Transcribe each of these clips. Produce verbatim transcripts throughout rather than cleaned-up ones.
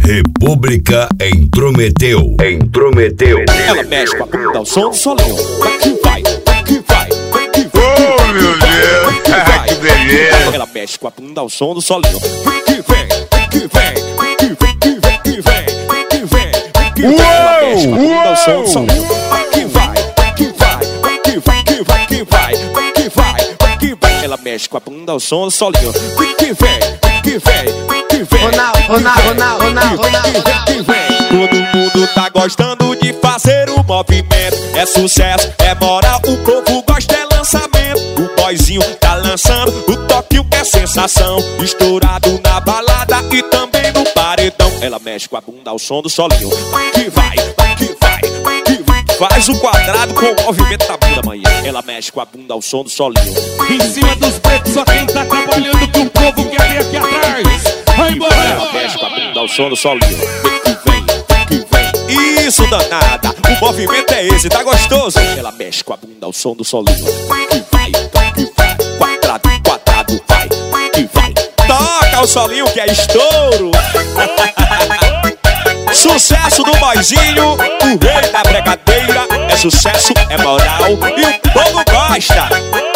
República intrometeu. Intrometeu. Ela mexe com a bunda, o som do solinho. Vai que vai, vai que vai, vai que vai. Oh, meu Deus, que beleza. Ela mexe com a bunda, o som do solinho. Vai que vem, vai que vem, vai que vem, vai que vem, vai que vem, vai que vem. Ela mexe com a bunda, o som do solinho. Vai que vai, vai que vai, vai que vai, que vai, que vai, vai que vai, vai que vai. Ela mexe com a bunda, o som do solinho. Vai que vem, vai que vem, vai que vem. Ronaldo, Ronaldo, Ronaldo, Ronaldo, Ronaldo. Todo mundo tá gostando de fazer o movimento. É sucesso, é moral, o povo gosta, é lançamento. O boyzinho tá lançando o toque, o que é sensação. Estourado na balada e também no paredão. Ela mexe com a bunda ao som do solinho. Vai que vai, vai que vai, vai que vai. Faz o quadrado com o movimento da bunda, manhã. Ela mexe com a bunda ao som do solinho. Em cima dos pretos, só quem tá trabalhando que o povo quer ver aqui atrás. Vai embora! Ela mexe com a bunda ao som do solinho. Vem que vem, vem que vem. Isso, danada, o movimento é esse, tá gostoso? Ela mexe com a bunda ao som do solinho. Vai que vai, vai que vai. Quadrado, quadrado, vai, vai que vai. Toca o solinho que é estouro. Sucesso do boyzinho, o rei da bregadeira. É sucesso, é moral e o povo gosta.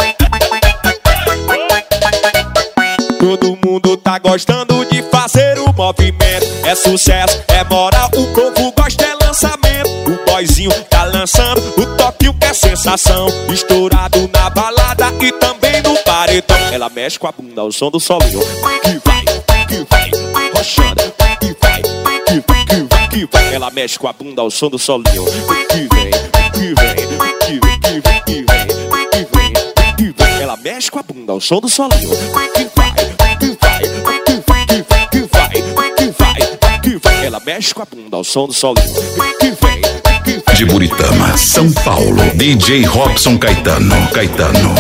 Todo mundo tá gostando de fazer o movimento. É sucesso, é moral, o povo gosta, é lançamento. O boyzinho tá lançando o toque, o que é sensação. Estourado na balada e também no paredão. Ela mexe com a bunda ao som do solinho. Que vai, que vai, rochando. Que vai, que vai, que vai, que vai. Ela mexe com a bunda ao som do solinho. Que vem, que vem, que vem, que vem, que vem, que vem, que vem. Ela mexe com a bunda ao som do solinho. Que vai, que vai, que vai, que vai, que vai, que vai, que vai. Ela mexe com a bunda ao som do solinho. Que vem, que vem. De Buritama, São Paulo. D J Robson Caetano. Caetano.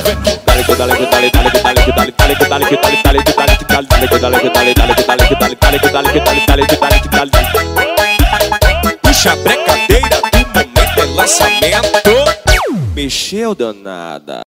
Puxa a brecadeira do momento é lançamento. Mexeu, danada.